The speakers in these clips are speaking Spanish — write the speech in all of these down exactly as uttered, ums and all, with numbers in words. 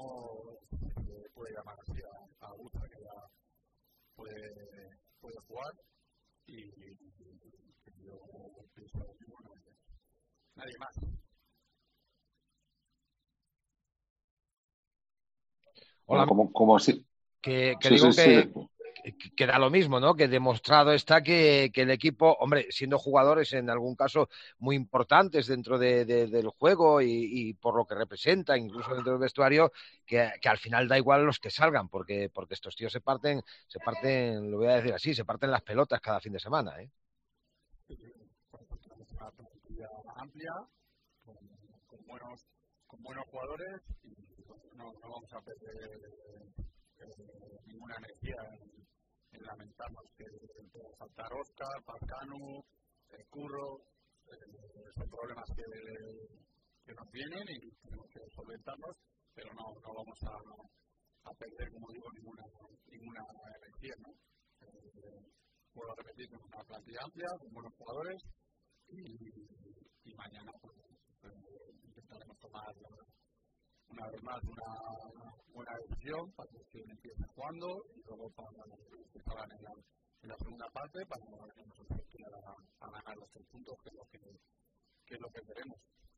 veremos, eh, puede llamar así a, a Augusta, que ya puede, puede jugar, y, y, y yo pienso que bueno, nadie más. Hola, como, como si... que, que sí, digo sí, que, sí. que, que da lo mismo, ¿no? Que demostrado está que, que el equipo, hombre, siendo jugadores en algún caso muy importantes dentro de, de, del juego y, y por lo que representa, incluso dentro del vestuario, que, que al final da igual los que salgan, porque, porque estos tíos se parten, se parten, lo voy a decir así, se parten las pelotas cada fin de semana, ¿eh? Tenemos una plantilla amplia, con, con, buenos, con buenos jugadores, y no, no vamos a perder eh, ninguna energía en, en lamentarnos que pueda faltar Óscar, Pascanu, eh, Curro, eh, son problemas que, que nos vienen y tenemos que solventarlos, pero no, no vamos a, a perder, como digo, ninguna, ninguna energía, ¿no? Eh, vuelvo a repetir, tenemos una plantilla amplia, con buenos jugadores, y, y mañana pues, eh, intentaremos tomar una vez más una buena decisión para que empiecen jugando y luego para que estaban en la, en la segunda parte para que nos acerquen a, a ganar los tres puntos, que es lo que, que, es lo que queremos.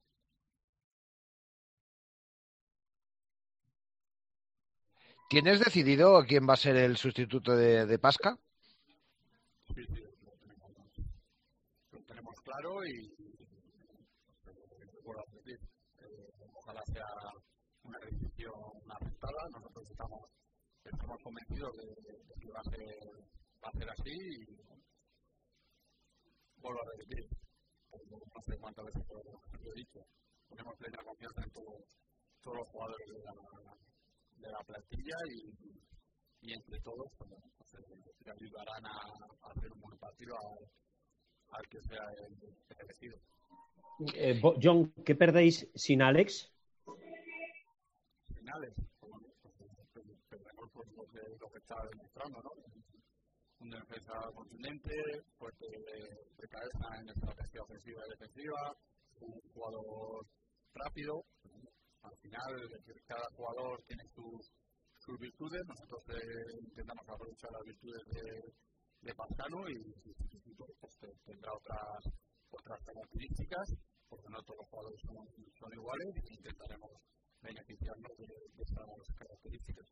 ¿Tienes decidido quién va a ser el sustituto de, de Pasca? Sí, sí, lo tenemos, lo tenemos claro y, vuelvo a repetir, eh, ojalá sea una decisión aceptada. Nosotros estamos, estamos convencidos de, de que va a ser, va a ser así y vuelvo a repetir, no sé cuántas veces lo he dicho, tenemos plena confianza en todo, todos los jugadores de la, de la plantilla y, y entre todos pues, pues, le ayudarán a, a hacer un buen partido al, al que sea el, el elegido. Eh, John, ¿qué perdéis sin Alex? Sin Alex, pues, pues, perdemos pues, lo, que, lo que está demostrando, ¿no? Una defensa contundente, fuerte de, de cabeza en estrategia ofensiva y defensiva, un jugador rápido. Al final, cada jugador tiene sus, sus virtudes. Nosotros eh, intentamos aprovechar las virtudes de, de Pascanu y su sustituto pues, tendrá otras, otras características, porque no todos los jugadores son, son iguales y intentaremos beneficiarnos de, de esas características.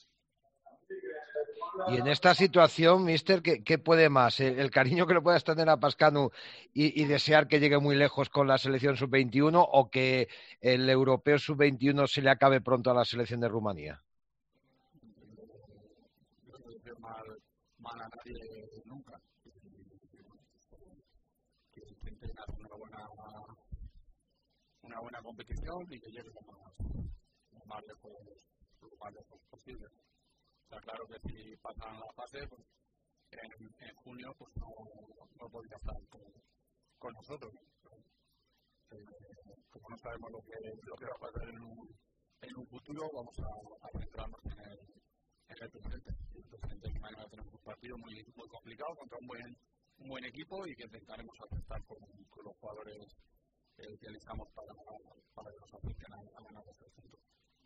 Y en esta situación, mister, ¿qué, qué puede más? ¿El, el cariño que le puedas tener a Pascanu y, y desear que llegue muy lejos con la selección sub veintiuno o que el europeo sub veintiuno se le acabe pronto a la selección de Rumanía? No le deseo mal, mal a nadie nunca. Que intenten hacer una buena, una buena competición y que llegue lo más, lo más lejos, lo más lejos posible. Está claro que si pasan la fase, pues en, en junio pues no, no podría estar con, con nosotros. Eh, como no sabemos lo que, lo que va a pasar en un, en un futuro, vamos a, a centrarnos en el, en el presente. Y el presente que mañana tenemos un partido muy, muy complicado contra un buen, un buen equipo y que intentaremos aceptar con, con los jugadores que utilizamos para, para que nos acerquen a, a ganar los tres puntos.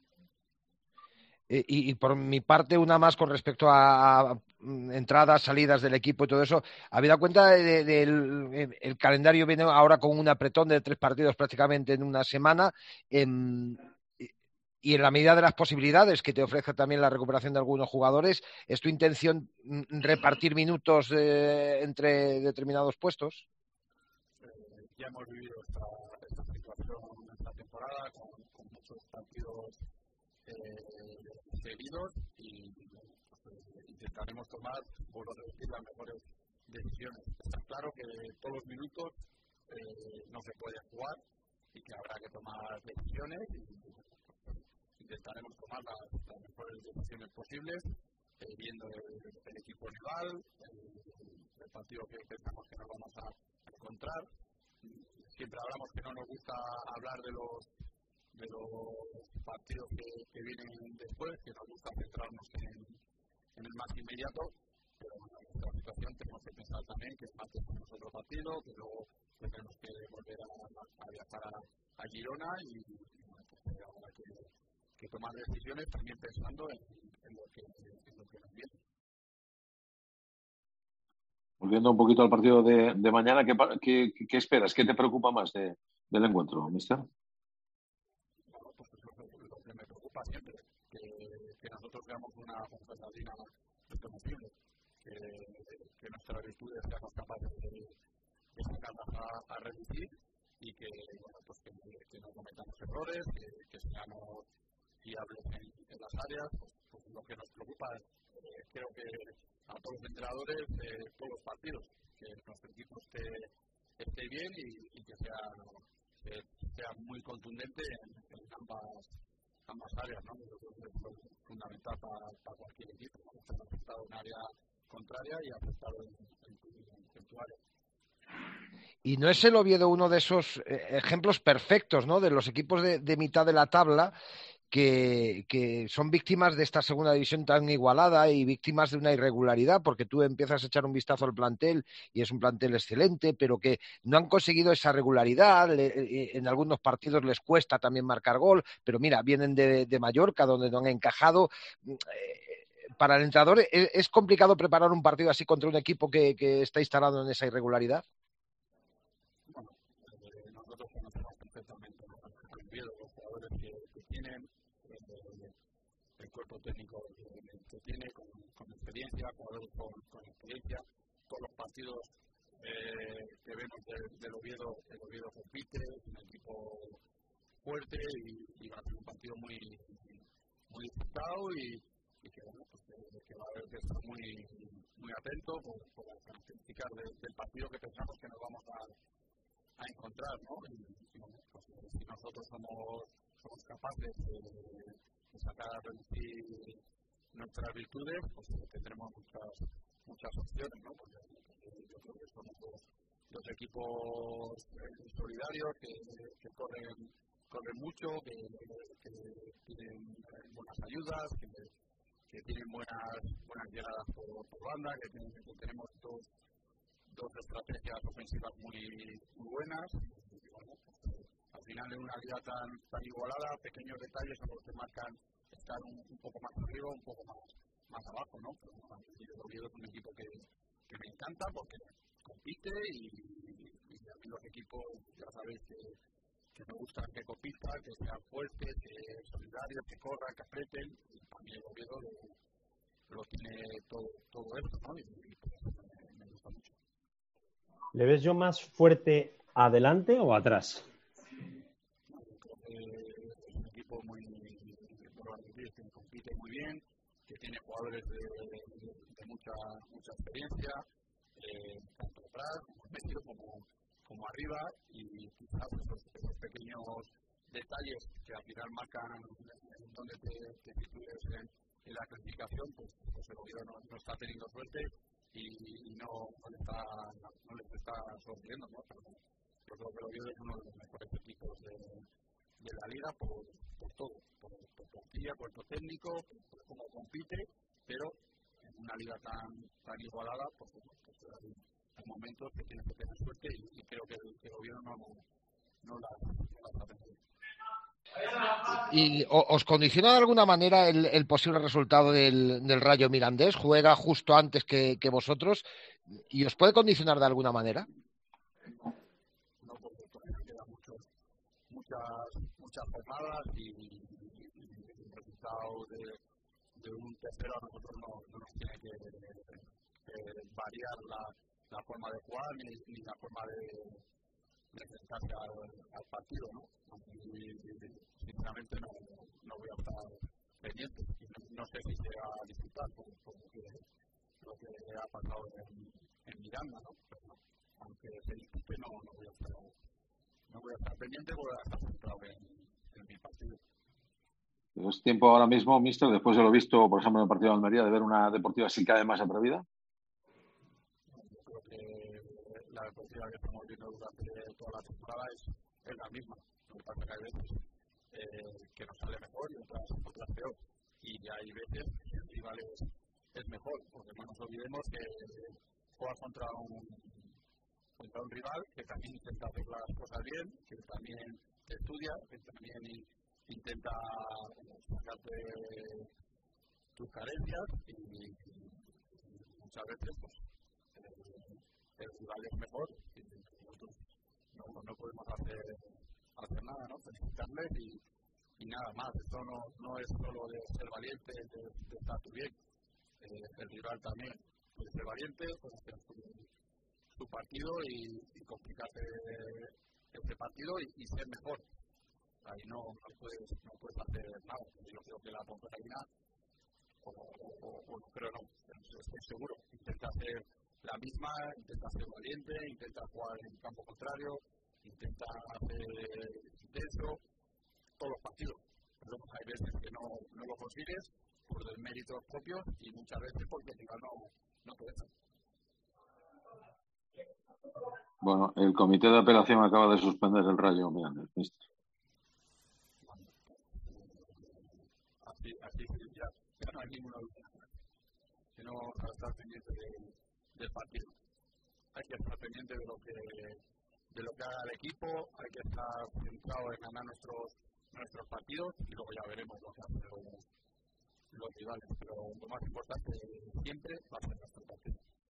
Y, y por mi parte, una más con respecto a, a entradas, salidas del equipo y todo eso. Habida cuenta del de, de, el calendario viene ahora con un apretón de tres partidos prácticamente en una semana. En, y en la medida de las posibilidades que te ofrece también la recuperación de algunos jugadores, ¿es tu intención repartir minutos eh, entre determinados puestos? Eh, ya hemos vivido esta, esta situación esta temporada con, con muchos partidos Eh, seguidos y pues, intentaremos tomar, por decir, las mejores decisiones. Está claro que todos los minutos eh, no se puede jugar y que habrá que tomar decisiones y pues, intentaremos tomar las, las mejores decisiones posibles, eh, viendo el, el equipo rival, el, el partido que pensamos que nos vamos a encontrar. Siempre hablamos que no nos gusta hablar de los de los partidos que, que vienen después, que nos gusta centrarnos en, en el más inmediato, pero bueno, en esta situación tenemos que pensar también que el martes tenemos otro partido, que luego tenemos que volver a, a viajar a, a Girona y, y bueno, pues, habrá que, que tomar decisiones también pensando en, en, lo, que, en lo que nos viene. Volviendo un poquito al partido de, de mañana, ¿qué, qué, ¿qué esperas? ¿Qué te preocupa más de, del encuentro, mister? Bueno, pues eso es lo que me preocupa siempre, que, que nosotros veamos una Ponferradina reconocible, que, que nuestras virtudes seamos capaces de, de sacarlas a, a reducir y que, bueno, pues que, que no cometamos errores, que, que seamos fiables en, en las áreas. Pues, pues lo que nos preocupa es, eh, creo que a todos los entrenadores, eh, todos los partidos, que nuestro equipo esté, esté bien y, y que sea, que sea muy contundente en, en ambas, ambas áreas, ¿no? Yo creo que es fundamental para, para cualquier equipo, ¿no? Estar afectado en área contraria y afectado en, en, tu, en tu área. Y no es el Oviedo uno de esos eh, ejemplos perfectos, ¿no? De los equipos de, de mitad de la tabla que, que son víctimas de esta segunda división tan igualada y víctimas de una irregularidad, porque tú empiezas a echar un vistazo al plantel y es un plantel excelente, pero que no han conseguido esa regularidad. Le, en algunos partidos les cuesta también marcar gol, pero mira, vienen de, de Mallorca, donde no han encajado. Eh, para el entrenador, ¿es, ¿es complicado preparar un partido así contra un equipo que, que está instalado en esa irregularidad? Bueno, eh, nosotros conocemos perfectamente al Oviedo, los jugadores que, que tienen, eh, el cuerpo técnico que, que tiene, con, con experiencia, jugadores con, con experiencia. Todos los partidos eh, que vemos del, del Oviedo, el Oviedo compite, es un equipo fuerte y, y va a ser un partido muy, muy disputado y, y que, bueno, pues, eh, que va a haber que estar muy, muy atento por, por las características de, del partido que pensamos que nos vamos a a encontrar, ¿no? Y, y bueno, pues, si nosotros somos, somos capaces de, de sacar a reducir nuestras virtudes, pues tendremos muchas muchas opciones, ¿no? Porque, porque yo creo que somos dos, dos equipos eh, solidarios que, que corren, corren mucho, que, que tienen buenas ayudas, que, que tienen buenas buenas llegadas por, por banda, que, que tenemos dos dos estrategias ofensivas muy, muy buenas y, bueno, pues, al final en una liga tan, tan igualada, pequeños detalles son los que marcan estar un, un poco más arriba, un poco más, más abajo, ¿no? Pero bueno, el Oviedo es un equipo que, que me encanta porque compite y, y a mí los equipos, ya sabéis que, que me gustan que compitan, que sean fuertes, que solidarios, que corran, que aprieten, y para mí el Oviedo lo, lo tiene todo, todo esto, ¿no? Y, y pues, me, me gusta mucho. ¿Le ves yo más fuerte adelante o atrás? Yo creo que es un equipo muy, que compite muy bien, que tiene jugadores de, de, de mucha, mucha experiencia, eh, tanto atrás como en medio como, como arriba, y quizás esos, esos pequeños detalles que al final marcan donde te, te sitúes en, en la clasificación, pues, pues el Oviedo no, no está teniendo suerte. Y, y no, no, le está, no les está sorprendiendo, ¿no? Pero yo creo que el Oviedo es uno de los mejores equipos de, de la liga por, por todo, por, por plantilla, cuerpo técnico, por, por cómo compite, pero en una liga tan, tan igualada, pues, pues hay, hay momentos que tienes que tener suerte y, y creo que el, que el Oviedo no, no la, no la está teniendo. ¿Y os condiciona de alguna manera el, el posible resultado del, del Rayo Mirandés? ¿Juega justo antes que, que vosotros? ¿Y os puede condicionar de alguna manera? No, porque todavía quedan muchos, muchas, muchas jornadas y, y, y el resultado de, de un tercero a nosotros no, no nos tiene que, que variar la, la forma de jugar ni, ni la forma de de enfrentarse al, al partido, ¿no? Y, sinceramente no, no voy a estar pendiente. No, no sé si se va a disfrutar por, por lo, que, lo que ha pasado en, en Miranda, ¿no? Pero no, aunque se dispute, no, no voy a estar, no voy a estar pendiente, voy a estar centrado en, en mi partido. ¿Es tiempo ahora mismo, mister, después de lo visto, por ejemplo, en el partido de Almería, de ver una deportiva así cada vez más atrevida? Yo creo que la deportiva que estamos viendo durante toda la temporada es, es la misma. Lo que pasa es que hay veces eh, que nos sale mejor y otras, otras peor. Y hay veces que el rival es, es mejor, porque no nos olvidemos que juegas contra un, contra un rival que también intenta hacer las cosas bien, que también te estudia, que también intenta sacarte tus carencias y, y muchas veces pues, eh, el rival es mejor y nosotros no, no podemos hacer, hacer nada, ¿no? Felicitarles y, y nada más. Esto no, no es solo de ser valiente, de, de estar tú bien. Eh, el rival también puede ser valiente, puede hacer su, su partido y, y complicarse este partido y, y ser mejor. Ahí no, no, puedes, no puedes hacer nada. Yo creo que la Ponferradina, o, o, o no creo, no, estoy seguro, intenta hacer la misma, intenta ser valiente, intenta jugar en el campo contrario, intenta hacer intenso todos los partidos. Pero hay veces que no, no lo consigues por los méritos propios y muchas veces porque el rival no, no te deja. Bueno, el comité de apelación acaba de suspender el Rayo Mirandés. Así, así ya, ya no hay ninguna duda. Que no estar pendiente de, del partido. Hay que estar pendiente de lo que de lo que haga el equipo, hay que estar centrado en ganar nuestros nuestros partidos y luego ya veremos lo que hacen los, los rivales. Pero lo más importante siempre va a ser nuestro partido.